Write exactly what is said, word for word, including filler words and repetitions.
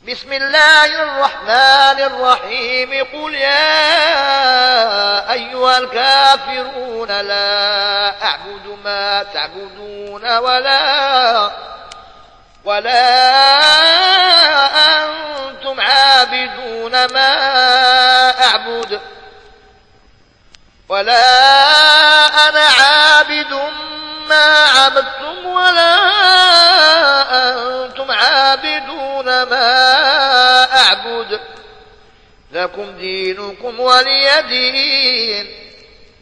بسم الله الرحمن الرحيم قل يا أيها الكافرون لا أعبد ما تعبدون ولا ولا أنتم عابدون ما أعبد ولا أنا عابد ما عبدتم ولا أنتم عابدون ما أعبد لكم دينكم ولي دين.